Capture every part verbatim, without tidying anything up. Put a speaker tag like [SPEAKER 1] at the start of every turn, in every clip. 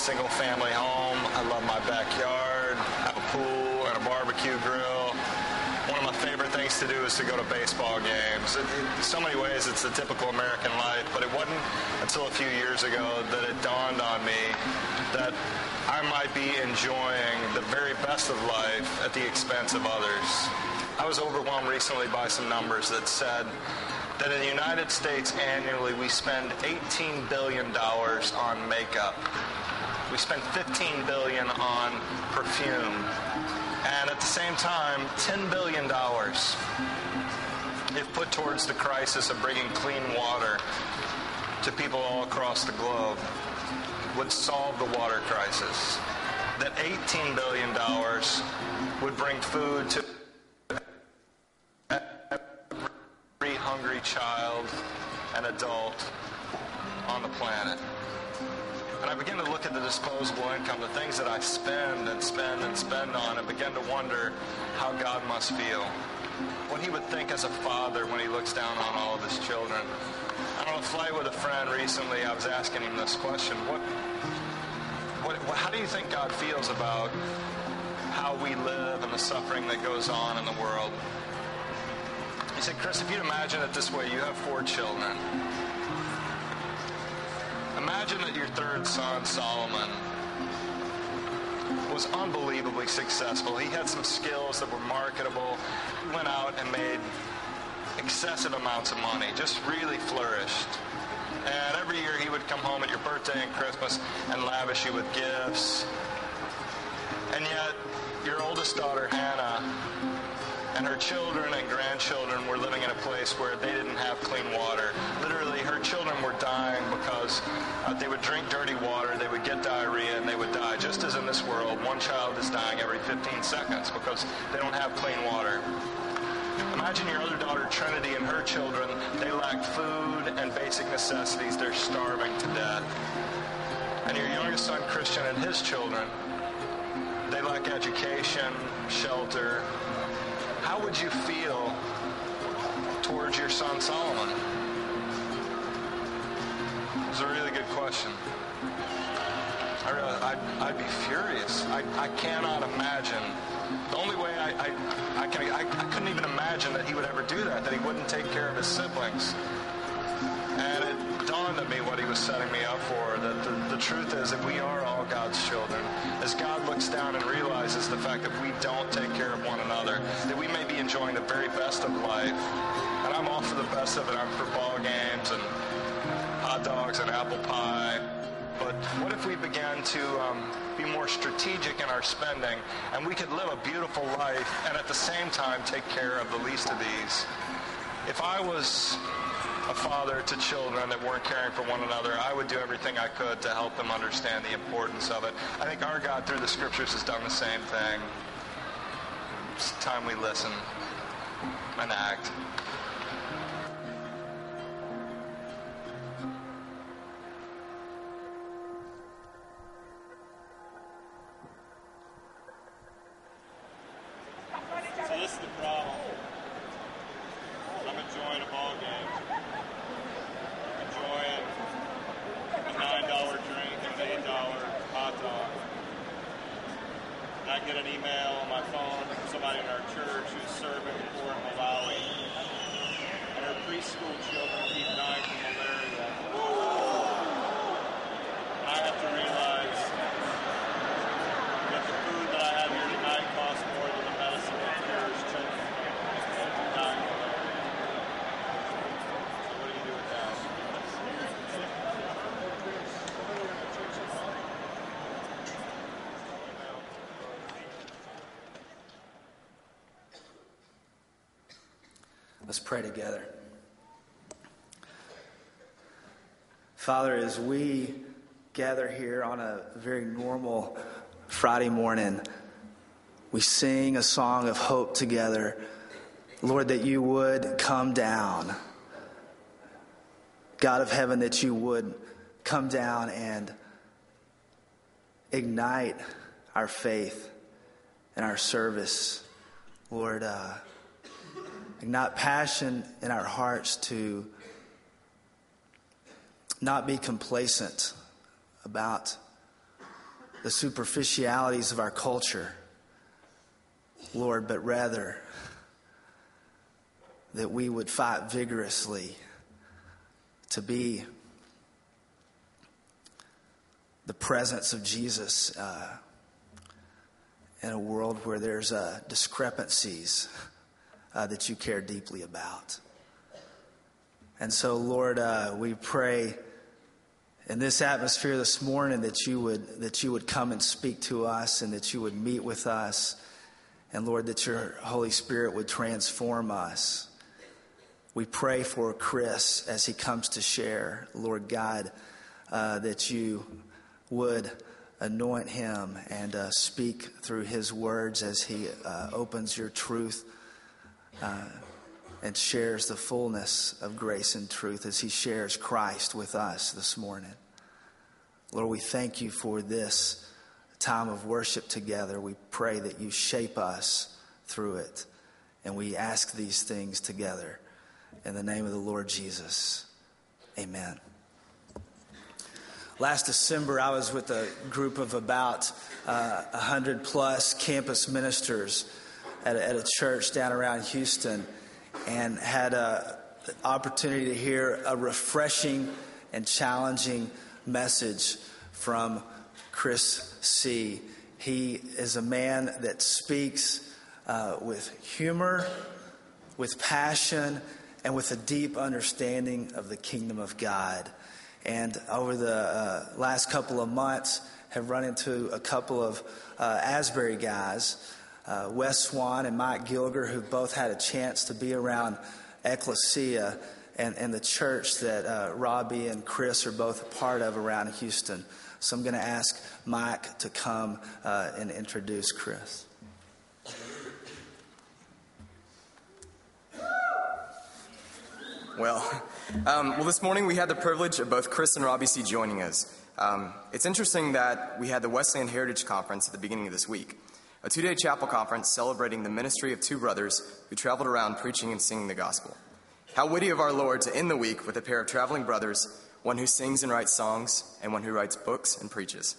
[SPEAKER 1] single-family home. I love my backyard. I have a pool and a barbecue grill. One of my favorite things to do is to go to baseball games. It, in so many ways, it's the typical American life, but it wasn't until a few years ago that it dawned on me that I might be enjoying the very best of life at the expense of others. I was overwhelmed recently by some numbers that said that in the United States annually we spend eighteen billion dollars on makeup. We spend fifteen billion dollars on perfume. And at the same time, ten billion dollars, if put towards the crisis of bringing clean water to people all across the globe, would solve the water crisis. That eighteen billion dollars would bring food to every hungry child and adult on the planet. And I begin to look at the disposable income, the things that I spend and spend and spend on, and begin to wonder how God must feel. What he would think as a father when he looks down on all of his children. On a flight with a friend recently, I was asking him this question. What, what, what, how do you think God feels about how we live and the suffering that goes on in the world? He said, Chris, if you'd imagine it this way, you have four children. Imagine that your third son, Solomon, was unbelievably successful. He had some skills that were marketable. He went out and made excessive amounts of money, just really flourished. And every year he would come home at your birthday and Christmas and lavish you with gifts. And yet, your oldest daughter, Hannah, and her children and grandchildren were living in a place where they didn't have clean water. Literally, her children were dying because uh, they would drink dirty water, they would get diarrhea, and they would die. Just as in this world, one child is dying every fifteen seconds because they don't have clean water. Imagine your other daughter, Trinity, and her children. They lack food and basic necessities. They're starving to death. And your youngest son, Christian, and his children, they lack education, shelter. How would you feel towards your son, Solomon? It's a really good question. I really, I'd, I'd be furious. I, I cannot imagine. The only way I, I, I, can, I, I couldn't even imagine that he would ever do that, that he wouldn't take care of his siblings. And it dawned on me what he was setting me up for, that the, the truth is that we are all God's children. As God looks down and realizes the fact that we don't take care of one another, that we may be enjoying the very best of life. And I'm all for the best of it. I'm for ball games and hot dogs and apple pie. But what if we began to um, be more strategic in our spending, and we could live a beautiful life and at the same time take care of the least of these? If I was a father to children that weren't caring for one another, I would do everything I could to help them understand the importance of it. I think our God through the scriptures has done the same thing. It's time we listen and act.
[SPEAKER 2] So this is the problem. I'm enjoying a ball game. Enjoying a nine dollar drink and an eight dollar hot dog. And I get an email on my phone from somebody in our church who's serving the poor in Malawi. And her preschool children keep dying from malaria. And I have to realize that the food that I have here tonight costs more than the medicine that cures children from dying from malaria. So what do you do with that?
[SPEAKER 3] Let's pray together. Father, as we gather here on a very normal Friday morning, we sing a song of hope together. Lord, that you would come down. God of heaven, that you would come down and ignite our faith and our service. Lord, uh, ignite passion in our hearts to not be complacent about the superficialities of our culture, Lord, but rather that we would fight vigorously to be the presence of Jesus uh, in a world where there's uh, discrepancies uh, that you care deeply about. And so, Lord, uh, we pray in this atmosphere this morning that you would that you would come and speak to us, and that you would meet with us, and Lord, that your Holy Spirit would transform us. We pray for Chris as he comes to share, Lord God, uh, that you would anoint him and uh, speak through his words as he uh, opens your truth uh, and shares the fullness of grace and truth as he shares Christ with us this morning. Lord, we thank you for this time of worship together. We pray that you shape us through it. And we ask these things together in the name of the Lord Jesus. Amen. Last December, I was with a group of about uh, one hundred plus campus ministers at a, at a church down around Houston, and had an opportunity to hear a refreshing and challenging message from Chris C. He is a man that speaks uh, with humor, with passion, and with a deep understanding of the kingdom of God. And over the uh, last couple of months, have run into a couple of uh, Asbury guys, uh, Wes Swan and Mike Gilger, who both had a chance to be around Ecclesia and, and the church that uh, Robbie and Chris are both a part of around Houston. So I'm going to ask Mike to come uh, and introduce Chris.
[SPEAKER 4] Well, um, well, this morning we had the privilege of both Chris and Robbie C. joining us. Um, it's interesting that we had the Wesleyan Heritage Conference at the beginning of this week, a two-day chapel conference celebrating the ministry of two brothers who traveled around preaching and singing the gospel. How witty of our Lord to end the week with a pair of traveling brothers, one who sings and writes songs, and one who writes books and preaches.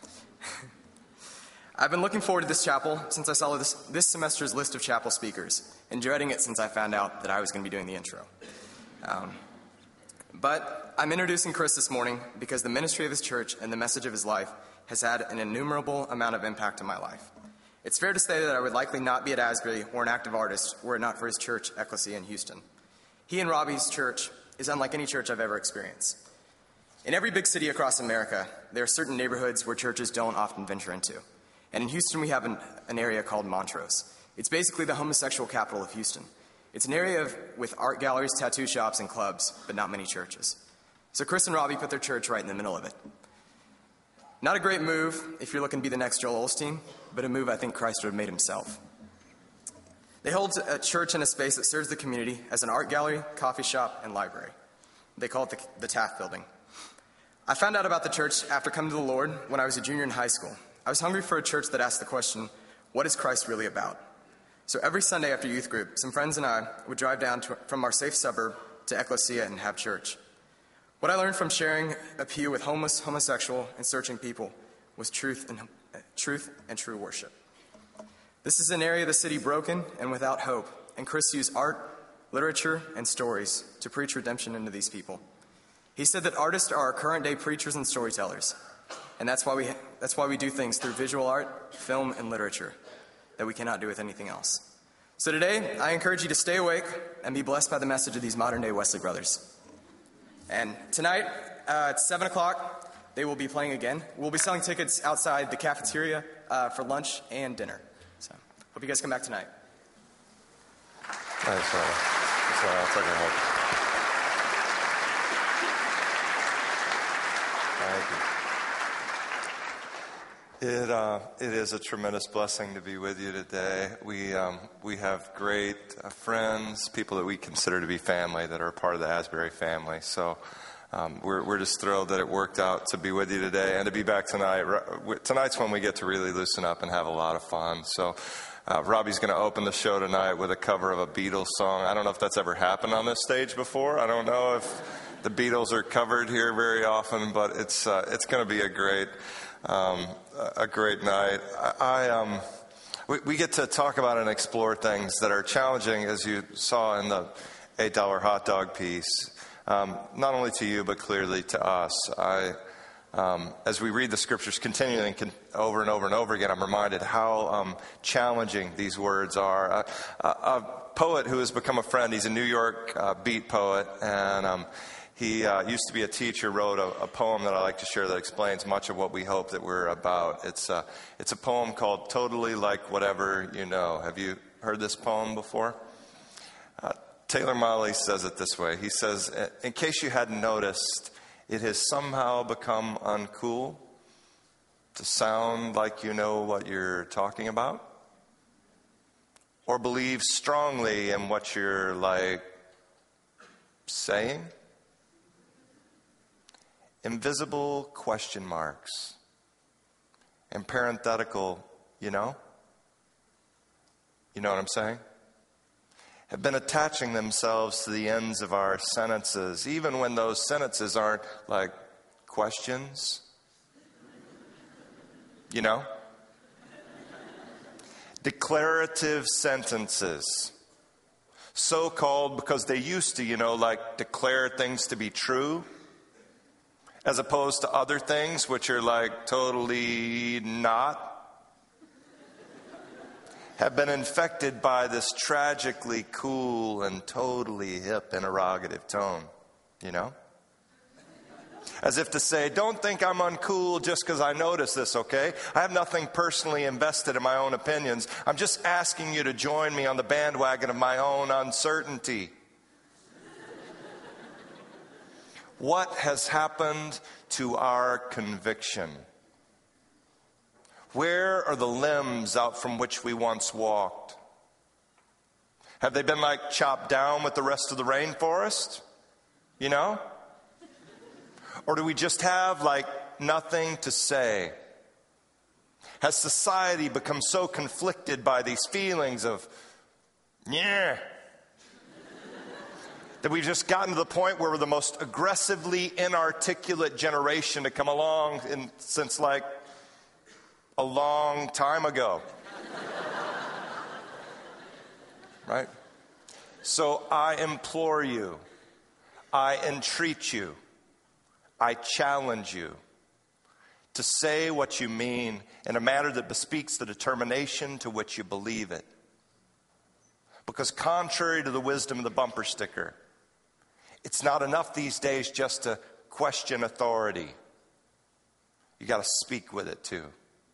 [SPEAKER 4] I've been looking forward to this chapel since I saw this, this semester's list of chapel speakers, and dreading it since I found out that I was going to be doing the intro. Um, but I'm introducing Chris this morning because the ministry of his church and the message of his life has had an innumerable amount of impact on my life. It's fair to say that I would likely not be at Asbury or an active artist were it not for his church, Ecclesia in Houston. He and Robbie's church is unlike any church I've ever experienced. In every big city across America, there are certain neighborhoods where churches don't often venture into. And in Houston, we have an, an area called Montrose. It's basically the homosexual capital of Houston. It's an area of, with art galleries, tattoo shops, and clubs, but not many churches. So Chris and Robbie put their church right in the middle of it. Not a great move if you're looking to be the next Joel Osteen, but a move I think Christ would have made himself. They hold a church in a space that serves the community as an art gallery, coffee shop, and library. They call it the, the Taft Building. I found out about the church after coming to the Lord when I was a junior in high school. I was hungry for a church that asked the question, what is Christ really about? So every Sunday after youth group, some friends and I would drive down to, from our safe suburb to Ecclesia and have church. What I learned from sharing a pew with homeless, homosexual, and searching people was truth and, uh, truth and true worship. This is an area of the city broken and without hope, and Chris used art, literature, and stories to preach redemption into these people. He said that artists are our current-day preachers and storytellers, and that's why we that's why we do things through visual art, film, and literature that we cannot do with anything else. So today, I encourage you to stay awake and be blessed by the message of these modern-day Wesley brothers. And tonight, uh, at seven o'clock, they will be playing again. We'll be selling tickets outside the cafeteria uh, for lunch and dinner. So, hope you guys come back tonight.
[SPEAKER 5] Thanks, sorry. Sorry, I'll take a hold. Thank you. It uh, it is a tremendous blessing to be with you today. We um, we have great uh, friends, people that we consider to be family, that are part of the Asbury family. So um, we're we're just thrilled that it worked out to be with you today and to be back tonight. Tonight's when we get to really loosen up and have a lot of fun. So uh, Robbie's going to open the show tonight with a cover of a Beatles song. I don't know if that's ever happened on this stage before. I don't know if the Beatles are covered here very often, but it's uh, it's going to be a great um, a great night. I, I um, we, we get to talk about and explore things that are challenging, as you saw in the eight dollar hot dog piece. Um, not only to you, but clearly to us. I, um, as we read the scriptures continually con- over and over and over again, I'm reminded how um, challenging these words are. Uh, a, a poet who has become a friend, he's a New York uh, beat poet, and um, he uh, used to be a teacher, wrote a, a poem that I like to share that explains much of what we hope that we're about. It's, uh, it's a poem called Totally Like Whatever You Know. Have you heard this poem before? Uh, Taylor Mali says it this way. He says, in case you hadn't noticed, it has somehow become uncool to sound like you know what you're talking about, or believe strongly in what you're, like, saying. Invisible question marks and parenthetical, you know? You know what I'm saying? Have been attaching themselves to the ends of our sentences, even when those sentences aren't like questions. You know? Declarative sentences. So called because they used to, you know, like declare things to be true, as opposed to other things which are like totally not. Have been infected by this tragically cool and totally hip interrogative tone, you know? As if to say, don't think I'm uncool just because I notice this, okay? I have nothing personally invested in my own opinions. I'm just asking you to join me on the bandwagon of my own uncertainty. What has happened to our conviction? Where are the limbs out from which we once walked? Have they been like chopped down with the rest of the rainforest? You know? Or do we just have like nothing to say? Has society become so conflicted by these feelings of, yeah, that we've just gotten to the point where we're the most aggressively inarticulate generation to come along in, since like a long time ago. Right? So I implore you, I entreat you, I challenge you to say what you mean in a manner that bespeaks the determination to which you believe it. Because contrary to the wisdom of the bumper sticker, it's not enough these days just to question authority. You got to speak with it too.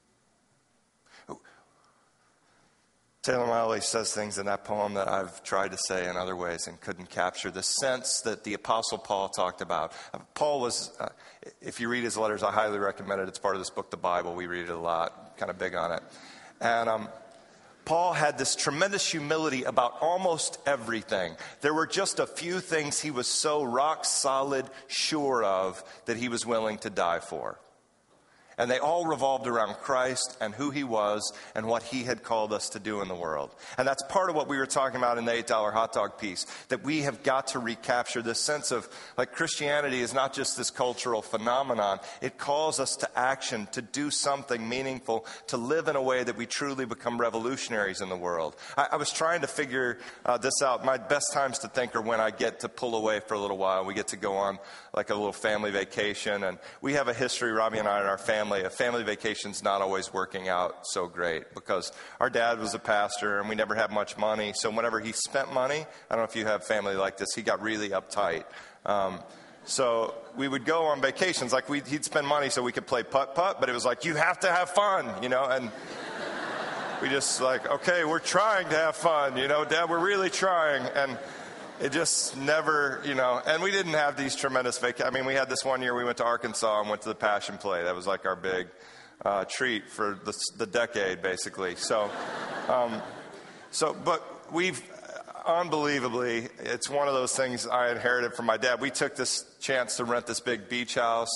[SPEAKER 5] Taylor Mali says things in that poem that I've tried to say in other ways and couldn't capture. The sense that the Apostle Paul talked about. Paul was, uh, if you read his letters, I highly recommend it. It's part of this book, the Bible. We read it a lot, kind of big on it. And um, Paul had this tremendous humility about almost everything. There were just a few things he was so rock solid sure of that he was willing to die for. And they all revolved around Christ and who he was and what he had called us to do in the world. And that's part of what we were talking about in the eight dollar hot dog piece, that we have got to recapture this sense of, like, Christianity is not just this cultural phenomenon. It calls us to action, to do something meaningful, to live in a way that we truly become revolutionaries in the world. I, I was trying to figure uh, this out. My best times to think are when I get to pull away for a little while. We get to go on like a little family vacation. And we have a history, Robbie and I, in our family. A family vacation's not always working out so great because our dad was a pastor and we never had much money. So whenever he spent money, I don't know if you have family like this, he got really uptight. Um, so we would go on vacations, like we'd, he'd spend money so we could play putt-putt, but it was like, you have to have fun, you know, and we just like, okay, we're trying to have fun, you know, Dad, we're really trying. And it just never, you know, and we didn't have these tremendous vacations. I mean, we had this one year we went to Arkansas and went to the Passion Play. That was like our big uh, treat for the, the decade, basically. So, um, so, but we've, unbelievably, it's one of those things I inherited from my dad. We took this chance to rent this big beach house.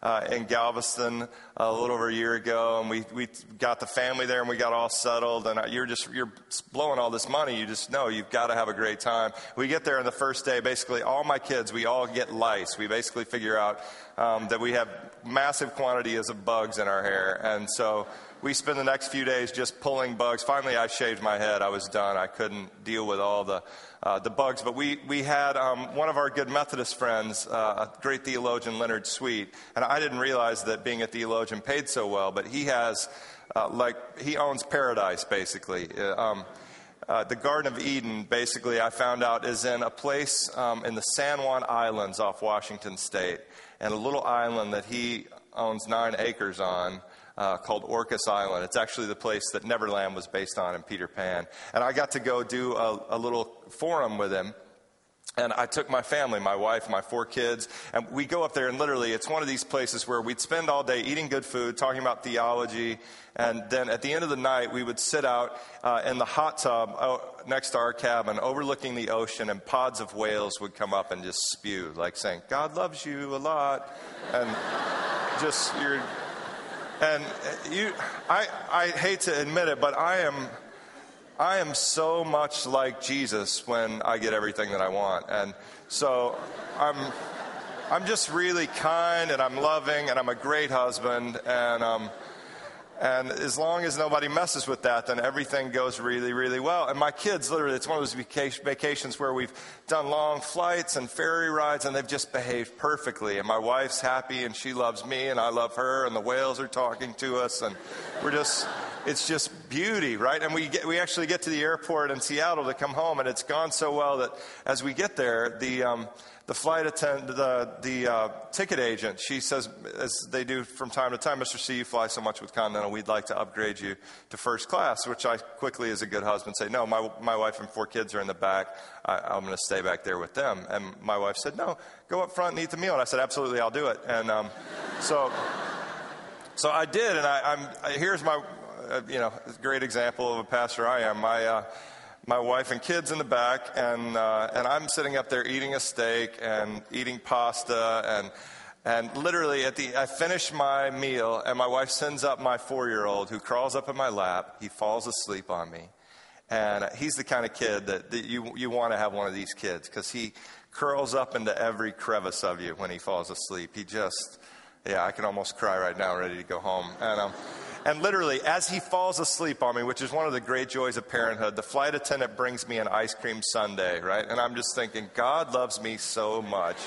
[SPEAKER 5] uh, in Galveston a little over a year ago, and we, we got the family there and we got all settled, and you're just, you're blowing all this money. You just know you've got to have a great time. We get there on the first day, basically all my kids, we all get lice. We basically figure out um, that we have massive quantities of bugs in our hair, and so we spend the next few days just pulling bugs. Finally, I shaved my head. I was done. I couldn't deal with all the uh, the bugs. But we, we had um, one of our good Methodist friends, uh, a great theologian, Leonard Sweet. And I didn't realize that being a theologian paid so well. But he has, uh, like, he owns paradise, basically. Uh, um, uh, the Garden of Eden, basically, I found out, is in a place um, in the San Juan Islands off Washington State. And a little island that he owns nine acres on. Uh, called Orcas Island. It's actually the place that Neverland was based on in Peter Pan. And I got to go do a, a little forum with him. And I took my family, my wife, my four kids, and we go up there, and literally it's one of these places where we'd spend all day eating good food, talking about theology, and then at the end of the night we would sit out uh, in the hot tub uh, next to our cabin overlooking the ocean, and pods of whales would come up and just spew, like saying, God loves you a lot. And just, you're... And you, I, I hate to admit it, but I am, I am so much like Jesus when I get everything that I want. And so I'm, I'm just really kind, and I'm loving, and I'm a great husband. And, um, and as long as nobody messes with that, then everything goes really, really well. And my kids, literally, it's one of those vac- vacations where we've done long flights and ferry rides, and they've just behaved perfectly. And my wife's happy, and she loves me, and I love her, and the whales are talking to us, and we're just, it's just beauty, right? And we get, we actually get to the airport in Seattle to come home, and it's gone so well that as we get there, the um, the flight attendant, the the uh, ticket agent, she says, as they do from time to time, Mister C, you fly so much with Continental, we'd like to upgrade you to first class, which I quickly, as a good husband, say, no, my my wife and four kids are in the back. I, I'm going to stay back there with them. And my wife said, no, go up front and eat the meal. And I said, absolutely, I'll do it. And um, so so I did, and I, I'm here's my, uh, you know, great example of a pastor I am. My uh, My wife and kids in the back, and uh, and I'm sitting up there eating a steak and eating pasta, and and literally at the I finish my meal, and my wife sends up my four-year-old, who crawls up in my lap. He falls asleep on me, and he's the kind of kid that, that you you want to have one of these kids, because he curls up into every crevice of you when he falls asleep. He just, yeah, I can almost cry right now, ready to go home, and um. And literally, as he falls asleep on me, which is one of the great joys of parenthood, the flight attendant brings me an ice cream sundae, right? And I'm just thinking, God loves me so much.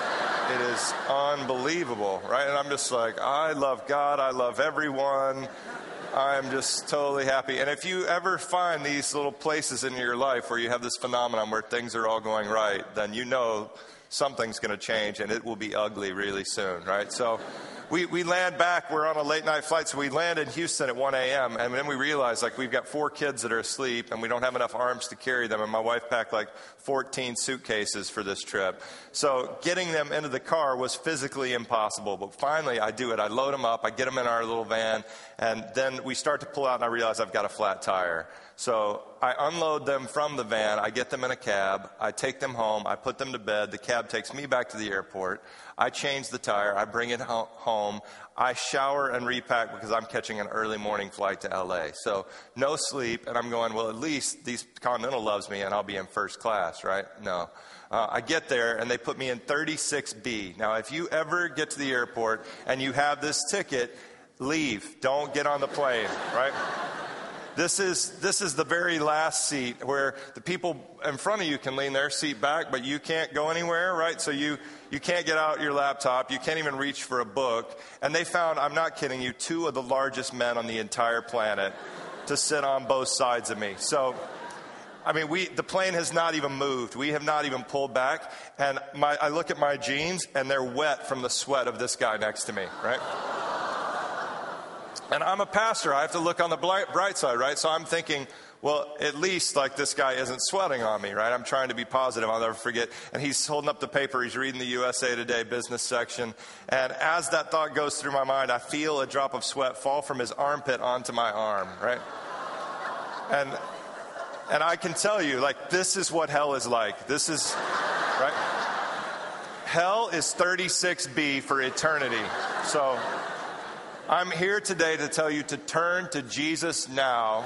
[SPEAKER 5] It is unbelievable, right? And I'm just like, I love God. I love everyone. I'm just totally happy. And if you ever find these little places in your life where you have this phenomenon where things are all going right, then you know something's going to change, and it will be ugly really soon, right? So we, we land back. We're on a late night flight, so we land in Houston at one a.m. And then we realize, like, we've got four kids that are asleep, and we don't have enough arms to carry them. And my wife packed like fourteen suitcases for this trip. So getting them into the car was physically impossible. But finally, I do it. I load them up. I get them in our little van, and then we start to pull out, and I realize I've got a flat tire. So I unload them from the van. I get them in a cab. I take them home. I put them to bed. The cab takes me back to the airport. I change the tire. I bring it ho- home. I shower and repack because I'm catching an early morning flight to L A. So no sleep. And I'm going, well, at least these Continental loves me and I'll be in first class, right? No. Uh, I get there and they put me in thirty-six B. Now, if you ever get to the airport and you have this ticket, leave. Don't get on the plane, right? This is this is the very last seat where the people in front of you can lean their seat back, but you can't go anywhere, right? So you, you can't get out your laptop. You can't even reach for a book. And they found, I'm not kidding you, two of the largest men on the entire planet to sit on both sides of me. So, I mean, we the plane has not even moved. We have not even pulled back. And my, I look at my jeans, and they're wet from the sweat of this guy next to me, right? And I'm a pastor. I have to look on the bright side, right? So I'm thinking, well, at least, like, this guy isn't sweating on me, right? I'm trying to be positive. I'll never forget. And he's holding up the paper. He's reading the U S A Today business section. And as that thought goes through my mind, I feel a drop of sweat fall from his armpit onto my arm, right? And and I can tell you, like, this is what hell is like. This is, right? hell is thirty-six B for eternity. So I'm here today to tell you to turn to Jesus now,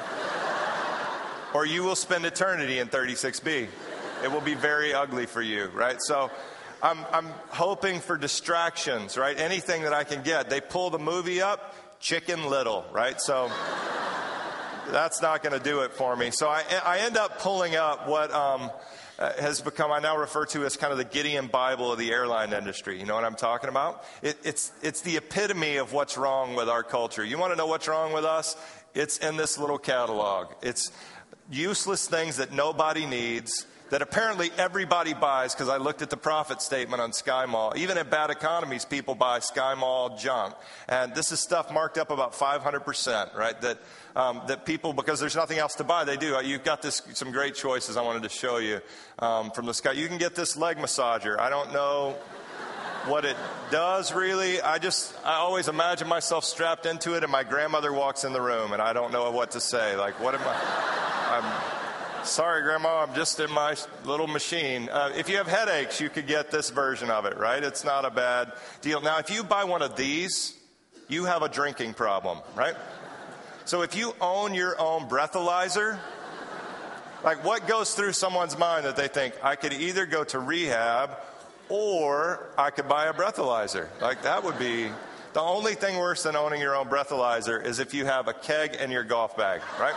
[SPEAKER 5] or you will spend eternity in thirty-six B. It will be very ugly for you, right? So I'm, I'm hoping for distractions, right? Anything that I can get. They pull the movie up, Chicken Little, right? So that's not going to do it for me. So I, I end up pulling up what um, has become, I now refer to as kind of the Gideon Bible of the airline industry. You know what I'm talking about? It, it's, it's the epitome of what's wrong with our culture. You want to know what's wrong with us? It's in this little catalog. It's useless things that nobody needs, that apparently everybody buys, because I looked at the profit statement on Sky Mall. Even in bad economies, people buy Sky Mall junk. And this is stuff marked up about five hundred percent, right? That um, that people, because there's nothing else to buy, they do. You've got this some great choices I wanted to show you um, from the Sky. You can get this leg massager. I don't know what it does really. I just, I always imagine myself strapped into it and my grandmother walks in the room and I don't know what to say. Like, what am I? I'm sorry, Grandma, I'm just in my little machine. Uh, if you have headaches, you could get this version of it, right? It's not a bad deal. Now, if you buy one of these, you have a drinking problem, right? So if you own your own breathalyzer, like what goes through someone's mind that they think, I could either go to rehab or I could buy a breathalyzer? Like that would be, the only thing worse than owning your own breathalyzer is if you have a keg in your golf bag, right?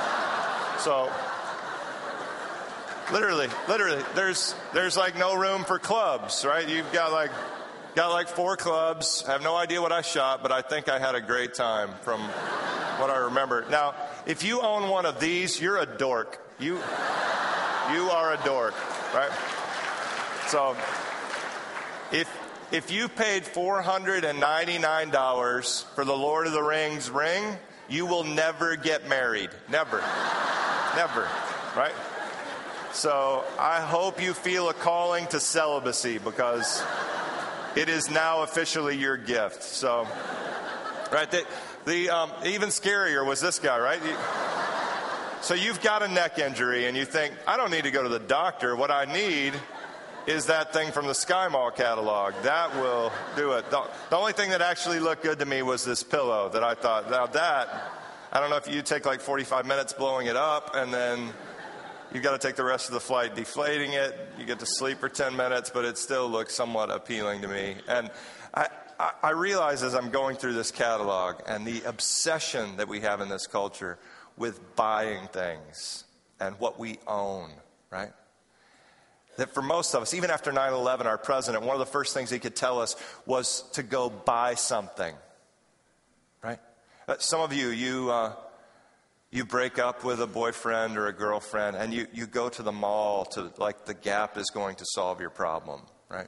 [SPEAKER 5] So literally, literally, there's there's like no room for clubs, right? You've got like got like four clubs. I have no idea what I shot, but I think I had a great time from what I remember. Now, if you own one of these, you're a dork. You you are a dork, right? So if if you paid four hundred ninety-nine dollars for the Lord of the Rings ring, you will never get married. Never. Never, right? So I hope you feel a calling to celibacy because it is now officially your gift. So, right, the, the um, even scarier was this guy, right? You, so you've got a neck injury and you think, I don't need to go to the doctor. What I need is that thing from the Sky Mall catalog. That will do it. The, the only thing that actually looked good to me was this pillow that I thought, now that, I don't know if you take like forty-five minutes blowing it up and then you've got to take the rest of the flight deflating it. You get to sleep for ten minutes, but it still looks somewhat appealing to me. And I, I, I realize as I'm going through this catalog and the obsession that we have in this culture with buying things and what we own, right? That for most of us, even after nine eleven, our president, one of the first things he could tell us was to go buy something, right? Some of you, you uh, you break up with a boyfriend or a girlfriend and you, you go to the mall to, like the Gap is going to solve your problem, right?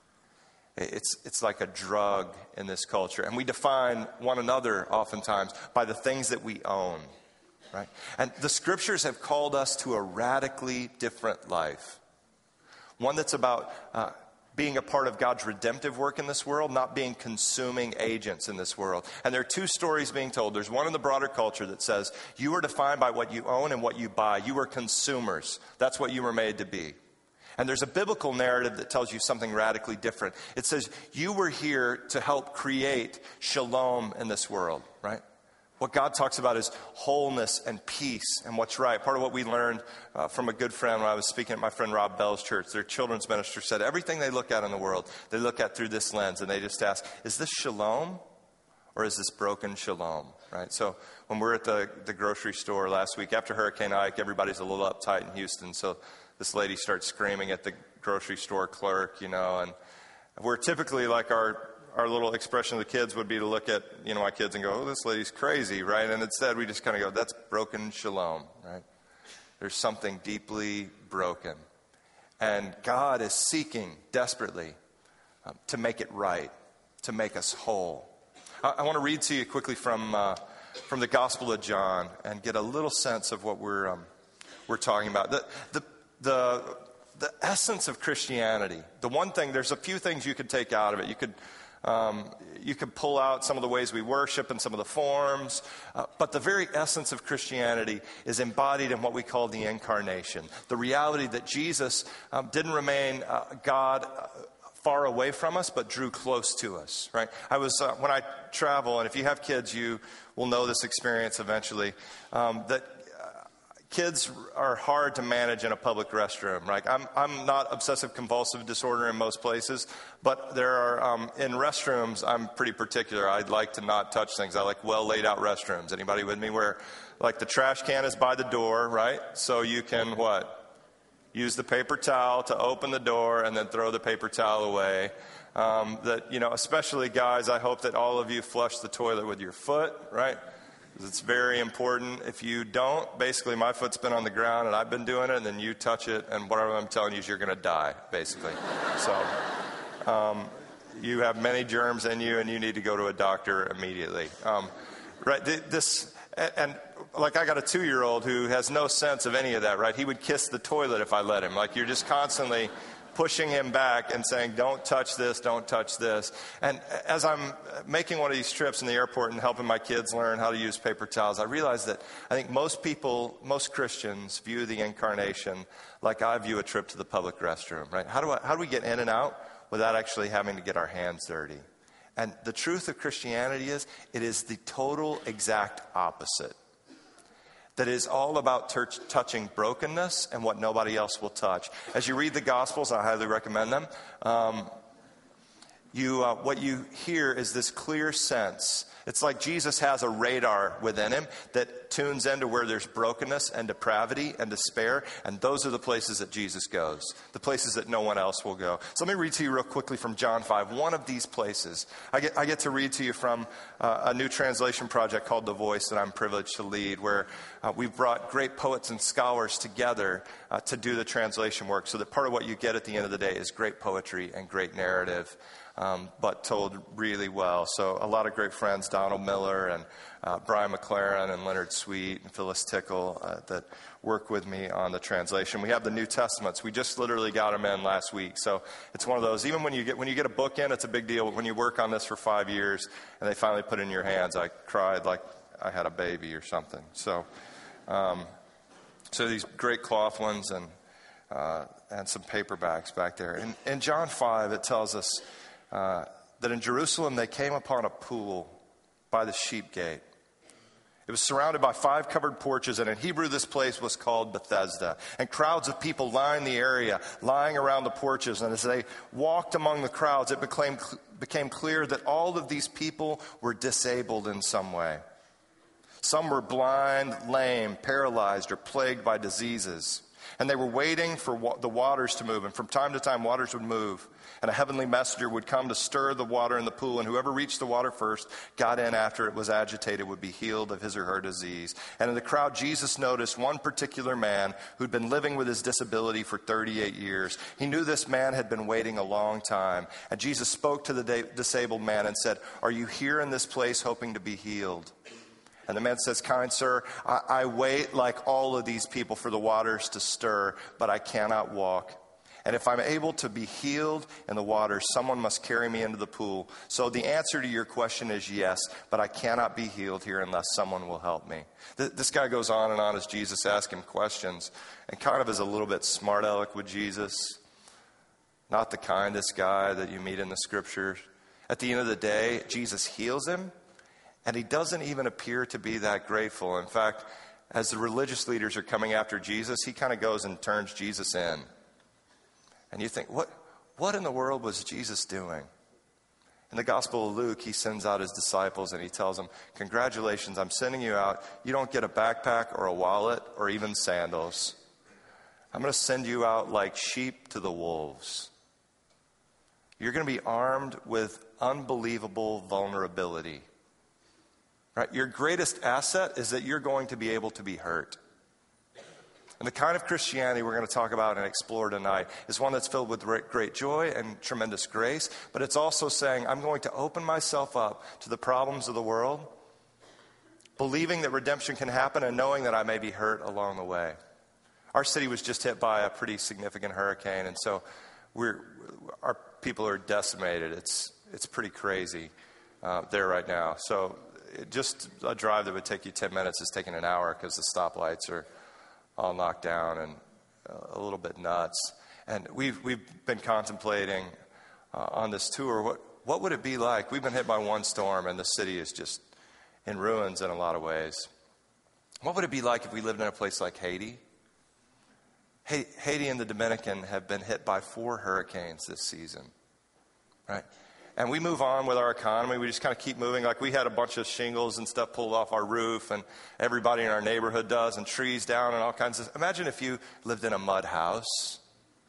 [SPEAKER 5] It's, it's like a drug in this culture. And we define one another oftentimes by the things that we own, right? And the scriptures have called us to a radically different life. One that's about uh, being a part of God's redemptive work in this world, not being consuming agents in this world. And there are two stories being told. There's one in the broader culture that says, you are defined by what you own and what you buy. You are consumers. That's what you were made to be. And there's a biblical narrative that tells you something radically different. It says, you were here to help create shalom in this world, right? What God talks about is wholeness and peace and what's right. Part of what we learned uh, from a good friend when I was speaking at my friend Rob Bell's church, their children's minister said, everything they look at in the world, they look at through this lens and they just ask, is this shalom or is this broken shalom, right? So when we were at the, the grocery store last week after Hurricane Ike, everybody's a little uptight in Houston. So this lady starts screaming at the grocery store clerk, you know, and we're typically like our... Our little expression of the kids would be to look at, you know, my kids and go, oh, this lady's crazy, right? And instead we just kind of go, that's broken shalom, right? There's something deeply broken. And God is seeking desperately um, to make it right, to make us whole. I, I want to read to you quickly from uh, from the Gospel of John and get a little sense of what we're um, we're talking about. The the the the essence of Christianity. The one thing, there's a few things you could take out of it. You could Um, you could pull out some of the ways we worship and some of the forms, uh, but the very essence of Christianity is embodied in what we call the incarnation. The reality that Jesus um, didn't remain uh, God uh, far away from us, but drew close to us, right? I was, uh, when I travel, and if you have kids, you will know this experience eventually, um, that kids are hard to manage in a public restroom, right? I'm I'm not obsessive compulsive disorder in most places, but there are, um, in restrooms, I'm pretty particular. I'd like to not touch things. I like well laid out restrooms. Anybody with me? Where, like, the trash can is by the door, right? So you can, what? Use the paper towel to open the door and then throw the paper towel away. Um, that, you know, especially guys, I hope that all of you flush the toilet with your foot, right? It's very important. If you don't, basically my foot's been on the ground and I've been doing it, and then you touch it, and what I'm telling you is you're going to die, basically. So um, you have many germs in you, and you need to go to a doctor immediately. Um, right? This and, and like I got a two-year-old who has no sense of any of that. Right? He would kiss the toilet if I let him. Like, you're just constantly pushing him back and saying, don't touch this, don't touch this. And as I'm making one of these trips in the airport and helping my kids learn how to use paper towels, I realized that I think most people, most Christians view the incarnation like I view a trip to the public restroom, right? How do I, how do we get in and out without actually having to get our hands dirty? And the truth of Christianity is, it is the total exact opposite. That is all about t- touching brokenness and what nobody else will touch. As you read the Gospels, I highly recommend them, um, you, uh, what you hear is this clear sense. It's like Jesus has a radar within him that tunes into where there's brokenness and depravity and despair, and those are the places that Jesus goes, the places that no one else will go. So let me read to you real quickly from John five, one of these places. I get, I get to read to you from uh, a new translation project called The Voice that I'm privileged to lead, where uh, we've brought great poets and scholars together uh, to do the translation work, so that part of what you get at the end of the day is great poetry and great narrative. Um, but told really well. So a lot of great friends, Donald Miller and uh, Brian McLaren and Leonard Sweet and Phyllis Tickle, uh, that work with me on the translation. We have the New Testaments. We just literally got them in last week. So it's one of those, even when you get when you get a book in, it's a big deal. When you work on this for five years and they finally put it in your hands, I cried like I had a baby or something. So, um, so these great cloth ones and uh, and some paperbacks back there. In, in John five, it tells us Uh, that in Jerusalem they came upon a pool by the sheep gate. It was surrounded by five covered porches, and in Hebrew this place was called Bethesda. And crowds of people lined the area, lying around the porches. And as they walked among the crowds, it became, became clear that all of these people were disabled in some way. Some were blind, lame, paralyzed, or plagued by diseases. And they were waiting for wa- the waters to move. And from time to time, waters would move. And a heavenly messenger would come to stir the water in the pool. And whoever reached the water first, got in after it was agitated, would be healed of his or her disease. And in the crowd, Jesus noticed one particular man who'd been living with his disability for thirty-eight years. He knew this man had been waiting a long time. And Jesus spoke to the da- disabled man and said, "Are you here in this place hoping to be healed?" And the man says, "Kind sir, I, I wait like all of these people for the waters to stir, but I cannot walk. And if I'm able to be healed in the water, someone must carry me into the pool. So the answer to your question is yes, but I cannot be healed here unless someone will help me." Th- this guy goes on and on as Jesus asks him questions, and kind of is a little bit smart aleck with Jesus. Not the kindest guy that you meet in the scriptures. At the end of the day, Jesus heals him, and he doesn't even appear to be that grateful. In fact, as the religious leaders are coming after Jesus, he kind of goes and turns Jesus in. And you think, what, what in the world was Jesus doing? In the Gospel of Luke, he sends out his disciples and he tells them, "Congratulations, I'm sending you out. You don't get a backpack or a wallet or even sandals. I'm going to send you out like sheep to the wolves. You're going to be armed with unbelievable vulnerability." Right? Your greatest asset is that you're going to be able to be hurt. And the kind of Christianity we're going to talk about and explore tonight is one that's filled with great joy and tremendous grace, but it's also saying, I'm going to open myself up to the problems of the world, believing that redemption can happen and knowing that I may be hurt along the way. Our city was just hit by a pretty significant hurricane, and so we're, our people are decimated. It's, it's pretty crazy uh, there right now. So it, just a drive that would take you ten minutes is taking an hour because the stoplights are all knocked down and a little bit nuts. And we've we've been contemplating uh, on this tour, what, what would it be like? We've been hit by one storm, and the city is just in ruins in a lot of ways. What would it be like if we lived in a place like Haiti? Haiti and the Dominican have been hit by four hurricanes this season, right? And we move on with our economy. We just kind of keep moving. Like we had a bunch of shingles and stuff pulled off our roof, and everybody in our neighborhood does, and trees down and all kinds of. Imagine if you lived in a mud house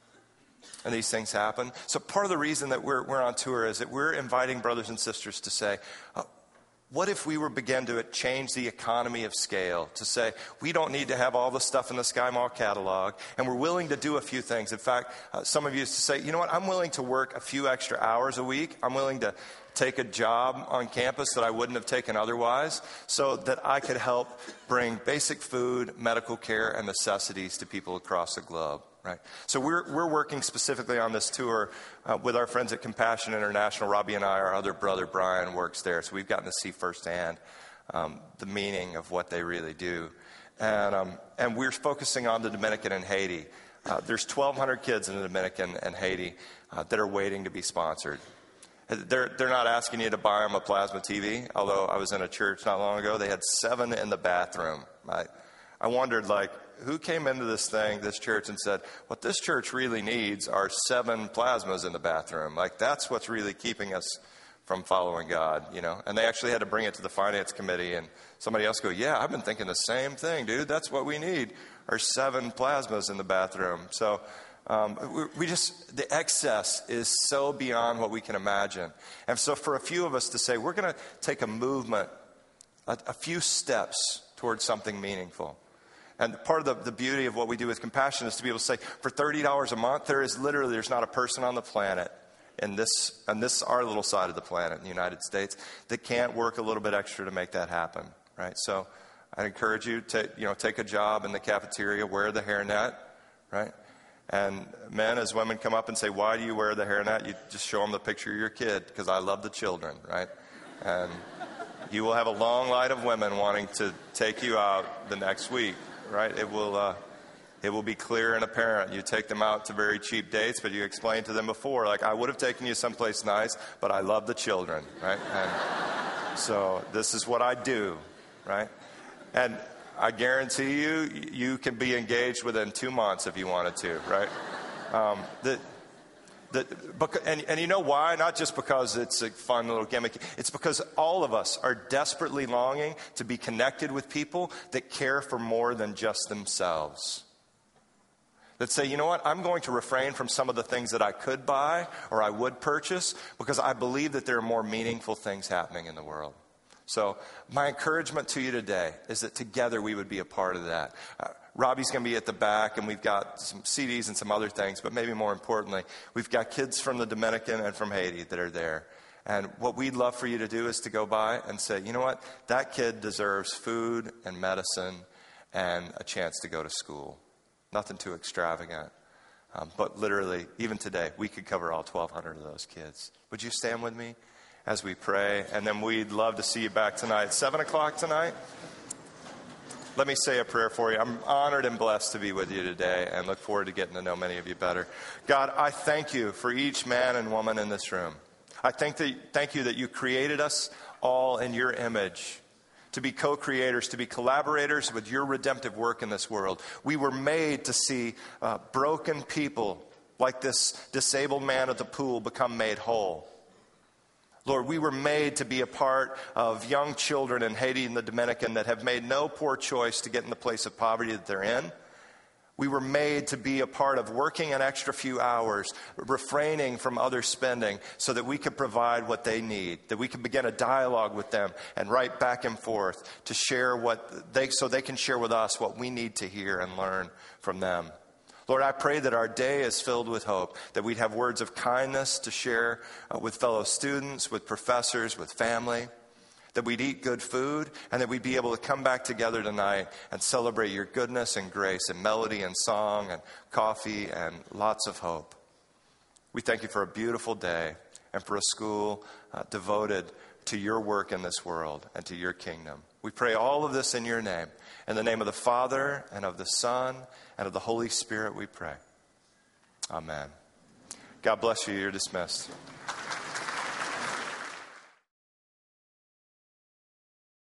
[SPEAKER 5] and these things happen. So part of the reason that we're, we're on tour is that we're inviting brothers and sisters to say, oh, what if we were begin to change the economy of scale to say we don't need to have all the stuff in the Sky Mall catalog, and we're willing to do a few things. In fact, uh, some of you used to say, you know what, I'm willing to work a few extra hours a week. I'm willing to take a job on campus that I wouldn't have taken otherwise so that I could help bring basic food, medical care, and necessities to people across the globe. Right. So we're we're working specifically on this tour uh, with our friends at Compassion International. Robbie and I, our other brother Brian, works there. So we've gotten to see firsthand um, the meaning of what they really do. And um, and we're focusing on the Dominican and Haiti. Uh, there's twelve hundred kids in the Dominican and Haiti uh, that are waiting to be sponsored. They're they're not asking you to buy them a plasma T V. Although I was in a church not long ago, they had seven in the bathroom. I I wondered, like, who came into this thing, this church, and said, what this church really needs are seven plasmas in the bathroom. Like, that's what's really keeping us from following God, you know. And they actually had to bring it to the finance committee, and somebody else go, yeah, I've been thinking the same thing, dude. That's what we need, are seven plasmas in the bathroom. So um, we, we just, the excess is so beyond what we can imagine. And so for a few of us to say, we're going to take a movement, a, a few steps towards something meaningful. And part of the, the beauty of what we do with Compassion is to be able to say, for thirty dollars a month, there is literally, there's not a person on the planet, in this, on this, our little side of the planet in the United States, that can't work a little bit extra to make that happen, right? So I encourage you to, you know, take a job in the cafeteria, wear the hairnet, right? And men as women come up and say, why do you wear the hairnet? You just show them the picture of your kid, because I love the children, right? And you will have a long line of women wanting to take you out the next week. Right, it will uh, it will be clear and apparent. You take them out to very cheap dates, but you explain to them before, like, I would have taken you someplace nice, but I love the children, right? And so this is what I do, right? And I guarantee you, you can be engaged within two months if you wanted to, right? Um, the, the, and, and you know why? Not just because it's a fun little gimmick. It's because all of us are desperately longing to be connected with people that care for more than just themselves. That say, you know what, I'm going to refrain from some of the things that I could buy or I would purchase because I believe that there are more meaningful things happening in the world. So my encouragement to you today is that together we would be a part of that. Uh, Robbie's going to be at the back, and we've got some C Ds and some other things, but maybe more importantly, we've got kids from the Dominican and from Haiti that are there. And what we'd love for you to do is to go by and say, you know what, that kid deserves food and medicine and a chance to go to school. Nothing too extravagant. Um, but literally, even today, we could cover all twelve hundred of those kids. Would you stand with me as we pray? And then we'd love to see you back tonight. seven o'clock tonight. Let me say a prayer for you. I'm honored and blessed to be with you today and look forward to getting to know many of you better. God, I thank you for each man and woman in this room. I thank, that, thank you that you created us all in your image, to be co-creators, to be collaborators with your redemptive work in this world. We were made to see uh, broken people like this disabled man at the pool become made whole. Lord, we were made to be a part of young children in Haiti and the Dominican that have made no poor choice to get in the place of poverty that they're in. We were made to be a part of working an extra few hours, refraining from other spending so that we could provide what they need, that we could begin a dialogue with them and write back and forth to share what they, so they can share with us what we need to hear and learn from them. Lord, I pray that our day is filled with hope, that we'd have words of kindness to share uh, with fellow students, with professors, with family, that we'd eat good food, and that we'd be able to come back together tonight and celebrate your goodness and grace and melody and song and coffee and lots of hope. We thank you for a beautiful day and for a school uh, devoted to your work in this world and to your kingdom. We pray all of this in your name. In the name of the Father, and of the Son, and of the Holy Spirit we pray. Amen. God bless you. You're dismissed.